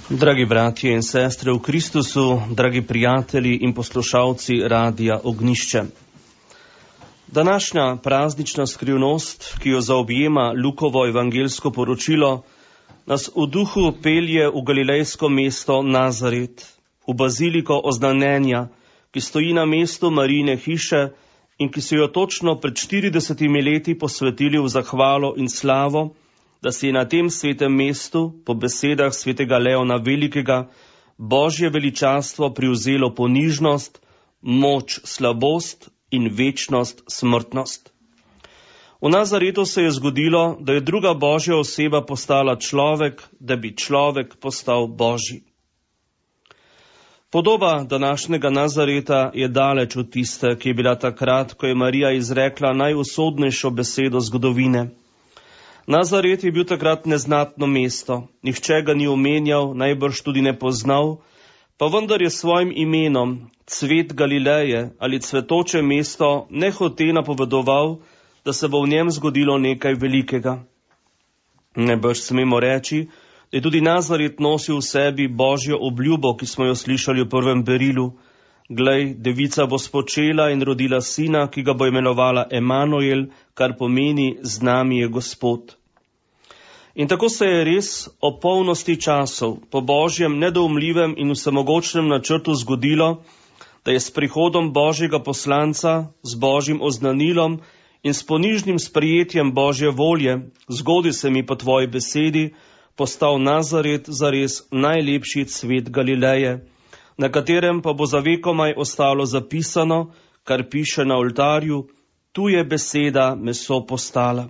Dragi bratje in sestre v Kristusu, dragi prijatelji in poslušalci Radia Ognjišče. Današnja praznična skrivnost, ki jo zaobjema Lukovo evangeljsko poročilo, nas v duhu pelje v galilejsko mesto Nazaret, v baziliko Oznanjenja, ki stoji na mestu Marijine hiše in ki so jo točno pred 40 leti posvetili v zahvalo in slavo, da si je na tem svetem mestu, po besedah svetega Leona Velikega, Božje veličastvo privzelo ponižnost, moč slabost in večnost smrtnost. V Nazaretu se je zgodilo, da je druga Božja oseba postala človek, da bi človek postal Božji. Podoba današnjega Nazareta je daleč od tiste, ki je bila takrat, ko je Marija izrekla najusodnejšo besedo zgodovine. Nazaret je bil takrat neznatno mesto, nihče ga ni omenjal, najbrž tudi ne poznal, pa vendar je svojim imenom cvet Galileje ali cvetoče mesto nehote napovedoval, da se bo v njem zgodilo nekaj velikega. Najbrž smemo reči, da je tudi Nazaret nosil v sebi Božjo obljubo, ki smo jo slišali v prvem berilu. Glej, devica bo spočela in rodila sina, ki ga bo imenovala Emanuel, kar pomeni z nami je Gospod. In tako se je res o polnosti časov, po Božjem nedoumljivem in vsemogočnem načrtu zgodilo, da je s prihodom Božjega poslanca, z Božjim oznanilom in s ponižnim sprejetjem Božje volje, zgodi se mi po tvoji besedi, postal Nazaret zares najlepši cvet Galileje, na katerem pa bo za vekomaj ostalo zapisano, kar piše na oltarju, tu je beseda meso postala.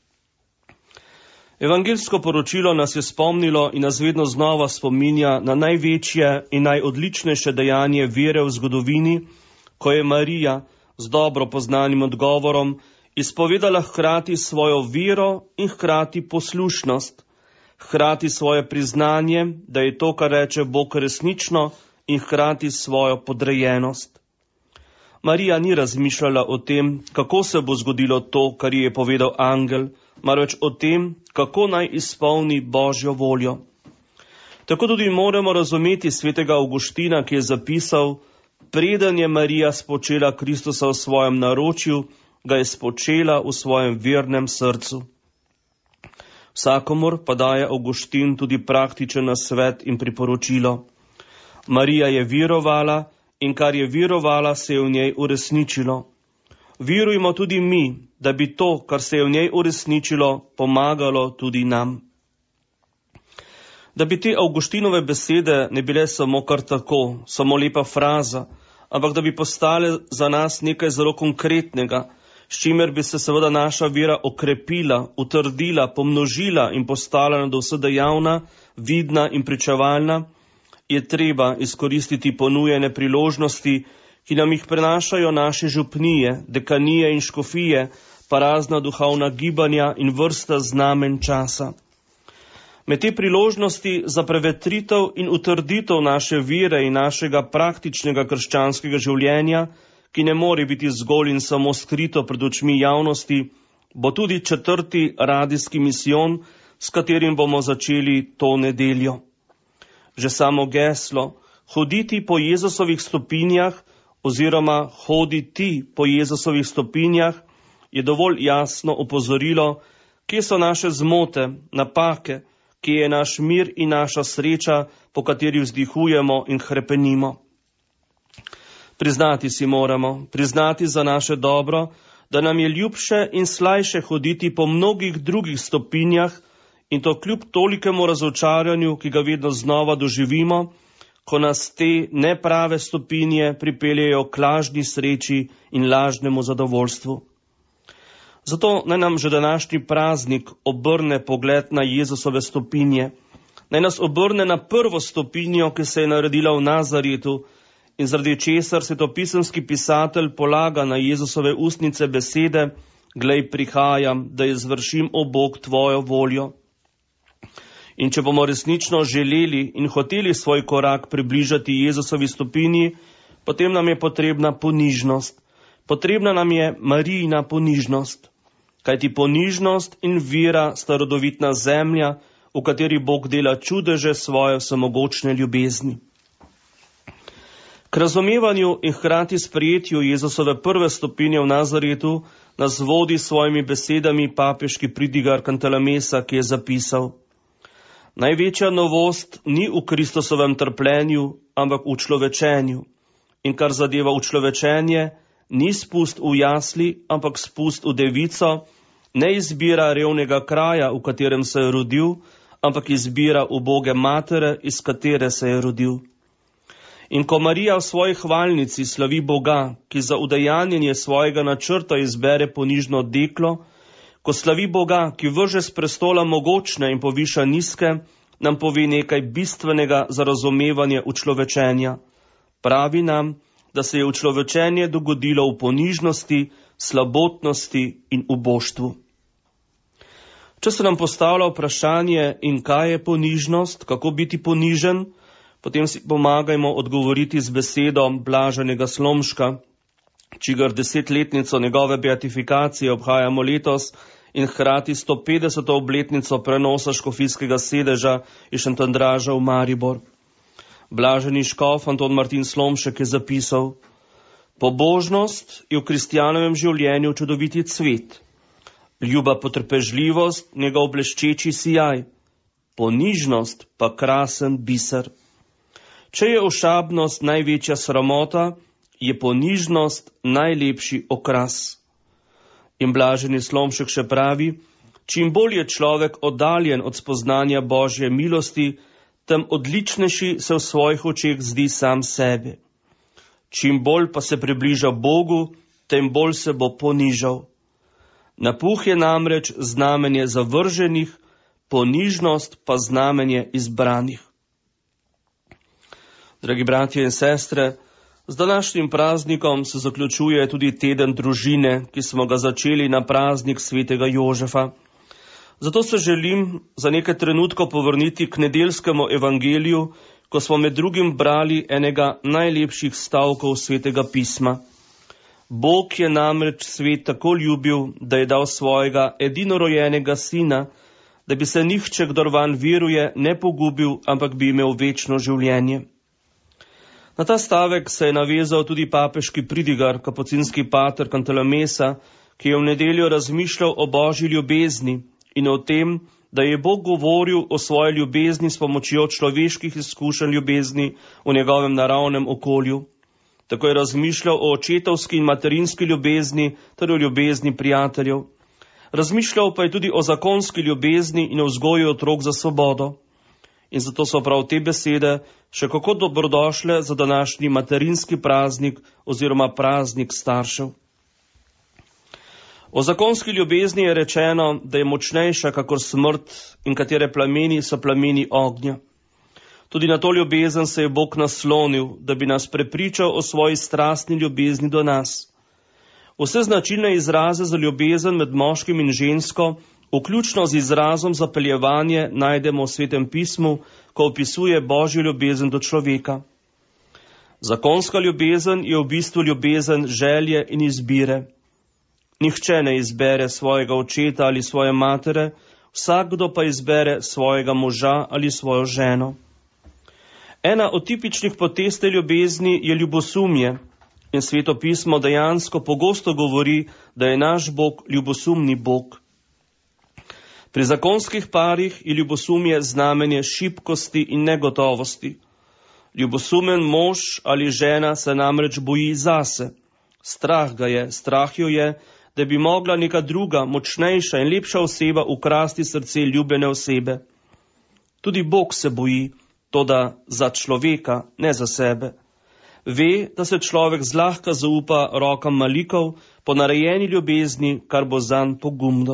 Evangeljsko poročilo nas je spomnilo in nas vedno znova spominja na največje in najodličnejše dejanje vere v zgodovini, ko je Marija z dobro poznanim odgovorom izpovedala hkrati svojo vero in hkrati poslušnost, hkrati svoje priznanje, da je to, kar reče Bog, resnično, in hkrati svojo podrejenost. Marija ni razmišljala o tem, kako se bo zgodilo to, kar ji je povedal angel, marveč o tem, kako naj izpolni Božjo voljo. Tako tudi moramo razumeti svetega Avguština, ki je zapisal, preden je Marija spočela Kristusa v svojem naročju, ga je spočela v svojem vernem srcu. Vsakomur pa daje Avguštin tudi praktičen nasvet in priporočilo. Marija je verovala in kar je verovala, se je v njej uresničilo. Verujmo tudi mi, da bi to, kar se je v njej uresničilo, pomagalo tudi nam. Da bi te Avguštinove besede ne bile samo kar tako, samo lepa fraza, ampak da bi postale za nas nekaj zelo konkretnega, s čimer bi se seveda naša vera okrepila, utrdila, pomnožila in postala nadvse dejavna, vidna in pričevalna, je treba izkoristiti ponujene priložnosti, ki nam jih prenašajo naše župnije, dekanije in škofije, pa razna duhovna gibanja in vrsta znamen časa. Med te priložnosti za prevetritev in utrditev naše vere in našega praktičnega krščanskega življenja, ki ne more biti zgolj in samo skrito pred očmi javnosti, bo tudi 4. radijski misijon, s katerim bomo začeli to nedeljo. Že samo geslo, hoditi po Jezusovih stopinjah oziroma hoditi po Jezusovih stopinjah, je dovolj jasno opozorilo, kje so naše zmote, napake, kje je naš mir in naša sreča, po kateri vzdihujemo in hrepenimo. Priznati si moramo, priznati za naše dobro, da nam je ljubše in slajše hoditi po mnogih drugih stopinjah, in to kljub tolikemu razočaranju, ki ga vedno znova doživimo, ko nas te neprave stopinje pripeljejo k lažni sreči in lažnemu zadovoljstvu. Zato naj nam že današnji praznik obrne pogled na Jezusove stopinje, naj nas obrne na prvo stopinjo, ki se je naredila v Nazaretu in zaradi česar svetopisemski pisatelj polaga na Jezusove ustnice besede, glej, prihajam, da izvršim, o Bog, tvojo voljo. In če bomo resnično želeli in hoteli svoj korak približati Jezusovi stopinji, potem nam je potrebna ponižnost. Potrebna nam je Marijina ponižnost. Kajti ponižnost in vera sta rodovitna zemlja, v kateri Bog dela čudeže svoje vsemogočne ljubezni. K razumevanju in hkrati sprejetju Jezusove prve stopinje v Nazaretu nas vodi s svojimi besedami papeški pridigar Cantalamessa, ki je zapisal: Največja novost ni v Kristusovem trpljenju, ampak v človečenju. In kar zadeva učlovečenje, ni spust v jasli, ampak spust v devico, ne izbira revnega kraja, v katerem se je rodil, ampak izbira uboge matere, iz katere se je rodil. In ko Marija v svoji hvalnici slavi Boga, ki za udejanjenje svojega načrta izbere ponižno deklo, ko slavi Boga, ki vrže s prestola mogočne in poviša nizke, nam pove nekaj bistvenega za razumevanje učlovečenja. Pravi nam, da se je učlovečenje dogodilo v ponižnosti, slabotnosti in uboštvu. Če se nam postavlja vprašanje, in kaj je ponižnost, kako biti ponižen, potem si pomagajmo odgovoriti z besedo blaženega Slomška, čigar 10-letnico njegove beatifikacije obhajamo letos in hkrati 150. obletnico prenosa škofijskega sedeža iz Šentandraža v Maribor. Blaženi škof Anton Martin Slomšek je zapisal: Pobožnost je v kristjanovem življenju čudoviti cvet, ljuba potrpežljivost njegov bleščeči sijaj, ponižnost pa krasen biser. Če je ošabnost največja sramota, je ponižnost najlepši okras. In blaženi Slomšek še pravi: čim bolj je človek oddaljen od spoznanja Božje milosti, tem odličnejši se v svojih očeh zdi sam sebe. Čim bolj pa se približa Bogu, tem bolj se bo ponižal. Napuh je namreč znamenje zavrženih, ponižnost pa znamenje izbranih. Dragi bratje in sestre, z današnjim praznikom se zaključuje tudi teden družine, ki smo ga začeli na praznik svetega Jožefa. Zato se želim za nekaj trenutkov povrniti k nedeljskemu evangeliju, ko smo med drugim brali enega najlepših stavkov svetega pisma. Bog je namreč svet tako ljubil, da je dal svojega edinorojenega sina, da bi se nihče, kdor vanj veruje, ne pogubil, ampak bi imel večno življenje. Na ta stavek se je navezal tudi papeški pridigar, kapucinski pater Cantalamessa, ki je v nedeljo razmišljal o Božji ljubezni in o tem, da je Bog govoril o svoji ljubezni s pomočjo človeških izkušenj ljubezni v njegovem naravnem okolju. Tako je razmišljal o očetovski in materinski ljubezni ter o ljubezni prijateljev. Razmišljal pa je tudi o zakonski ljubezni in o vzgoju otrok za svobodo. In zato so prav te besede še kako dobrodošle za današnji materinski praznik oziroma praznik staršev. O zakonski ljubezni je rečeno, da je močnejša kakor smrt in katere plameni so plameni ognja. Tudi na to ljubezen se je Bog naslonil, da bi nas prepričal o svoji strastni ljubezni do nas. Vse značilne izraze za ljubezen med moškim in žensko, vključno z izrazom zapeljevanje, najdemo v Svetem pismu, ko opisuje Božjo ljubezen do človeka. Zakonska ljubezen je v bistvu ljubezen želje in izbire. Nihče ne izbere svojega očeta ali svoje matere, vsakdo pa izbere svojega moža ali svojo ženo. Ena od tipičnih potez te ljubezni je ljubosumje in Sveto pismo dejansko pogosto govori, da je naš Bog ljubosumni Bog. Pri zakonskih parih je ljubosumje znamenje šibkosti in negotovosti. Ljubosumen mož ali žena se namreč boji zase. Strah ga je, strah jo je, da bi mogla neka druga, močnejša in lepša oseba ukrasti srce ljubljene osebe. Tudi Bog se boji, toda za človeka, ne za sebe. Ve, da se človek zlahka zaupa rokam malikov po narejeni ljubezni, kar bo zanj pogumno.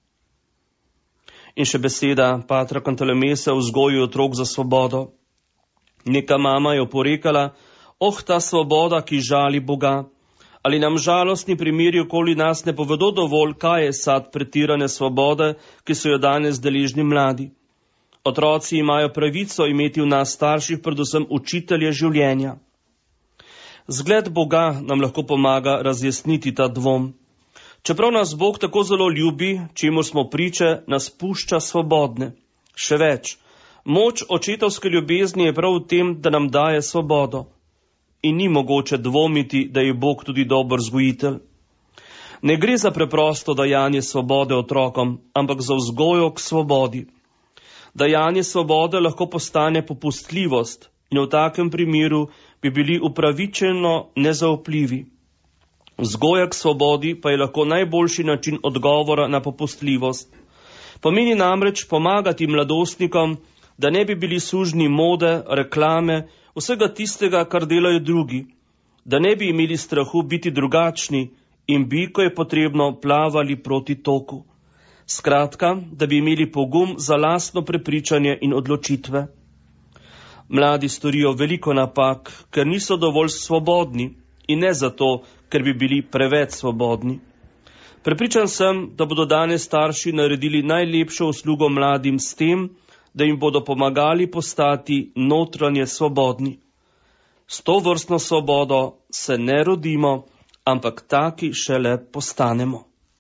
In še beseda patra Cantalamessa o vzgoju otrok za svobodo. Neka mama je oporekala: ta svoboda, ki žali Boga. Ali nam žalostni primeri okoli nas ne povedo dovolj, kaj je sad pretirane svobode, ki so jo danes deležni mladi? Otroci imajo pravico imeti v nas starših predvsem učitelje življenja. Zgled Boga nam lahko pomaga razjasniti ta dvom. Čeprav nas Bog tako zelo ljubi, čemu smo priče, nas pušča svobodne. Še več, moč očetovske ljubezni je prav v tem, da nam daje svobodo. In ni mogoče dvomiti, da je Bog tudi dober vzgojitelj. Ne gre za preprosto dajanje svobode otrokom, ampak za vzgojo k svobodi. Dajanje svobode lahko postane popustljivost in v takem primeru bi bili upravičeno nezaupljivi. Vzgoja k svobodi pa je lahko najboljši način odgovora na popustljivost. Pomeni namreč pomagati mladostnikom, da ne bi bili sužnji mode, reklame, vsega tistega, kar delajo drugi, da ne bi imeli strahu biti drugačni in bi, ko je potrebno, plavali proti toku. Skratka, da bi imeli pogum za lastno prepričanje in odločitve. Mladi storijo veliko napak, ker niso dovolj svobodni in ne zato, ker bi bili preveč svobodni. Prepričan sem, da bodo danes starši naredili najlepšo uslugo mladim s tem, da jim bodo pomagali postati notranje svobodni. S to vrstno svobodo se ne rodimo, ampak taki šele postanemo.